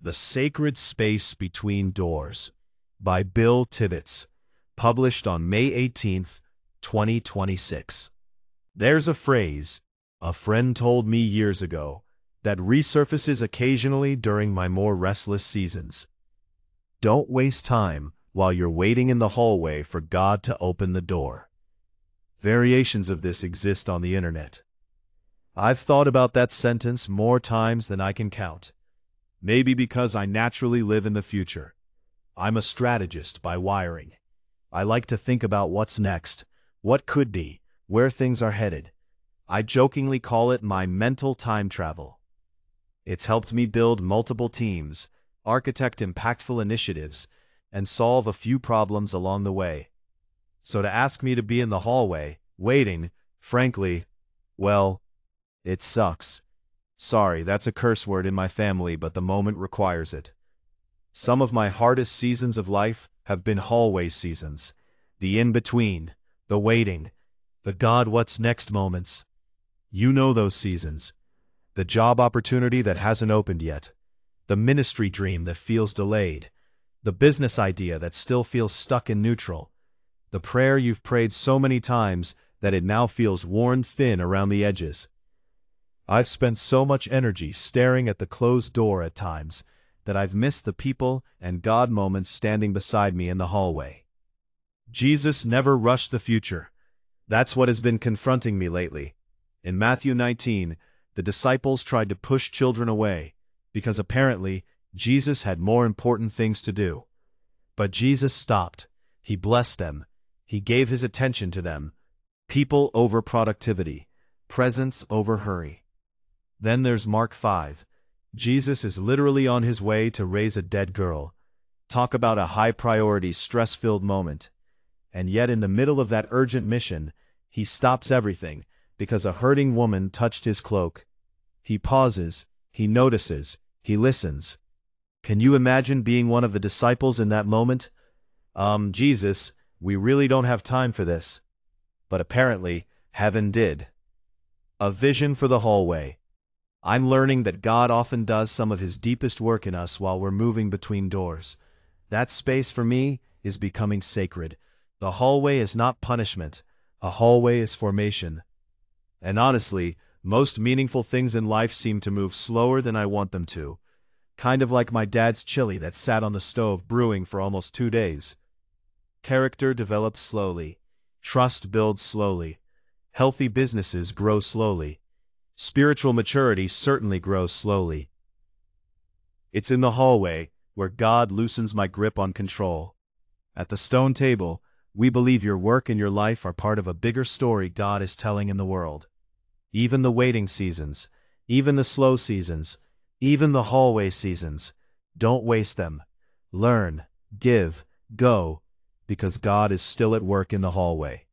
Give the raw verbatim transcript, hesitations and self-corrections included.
The Sacred Space Between Doors by Bill Tibbets, published on May eighteenth, twenty twenty-six. There's a phrase a friend told me years ago that resurfaces occasionally during my more restless seasons. Don't waste time while you're waiting in the hallway for God to open the door. Variations of this exist on the internet. I've thought about that sentence more times than I can count. Maybe because I naturally live in the future. I'm a strategist by wiring. I like to think about what's next, what could be, where things are headed. I jokingly call it my mental time travel. It's helped me build multiple teams, architect impactful initiatives, and solve a few problems along the way. So to ask me to be in the hallway, waiting, frankly, well, it sucks. Sorry, that's a curse word in my family, but the moment requires it. Some of my hardest seasons of life have been hallway seasons. The in-between, the waiting, the God what's next moments. You know those seasons. The job opportunity that hasn't opened yet. The ministry dream that feels delayed. The business idea that still feels stuck in neutral. The prayer you've prayed so many times that it now feels worn thin around the edges. I've spent so much energy staring at the closed door at times that I've missed the people and God moments standing beside me in the hallway. Jesus never rushed the future. That's what has been confronting me lately. In Matthew nineteen, the disciples tried to push children away because apparently Jesus had more important things to do. But Jesus stopped. He blessed them. He gave his attention to them. People over productivity. Presence over hurry. Then there's Mark five. Jesus is literally on his way to raise a dead girl. Talk about a high-priority, stress-filled moment. And yet in the middle of that urgent mission, he stops everything because a hurting woman touched his cloak. He pauses, he notices, he listens. Can you imagine being one of the disciples in that moment? Um, Jesus, we really don't have time for this. But apparently, heaven did. A vision for the hallway. I'm learning that God often does some of his deepest work in us while we're moving between doors. That space for me is becoming sacred. The hallway is not punishment. A hallway is formation. And honestly, most meaningful things in life seem to move slower than I want them to. Kind of like my dad's chili that sat on the stove brewing for almost two days. Character develops slowly. Trust builds slowly. Healthy businesses grow slowly. Spiritual maturity certainly grows slowly. It's in the hallway where God loosens my grip on control. At the stone table, we believe your work and your life are part of a bigger story God is telling in the world. Even the waiting seasons, even the slow seasons, even the hallway seasons, don't waste them. Learn, give, go, because God is still at work in the hallway.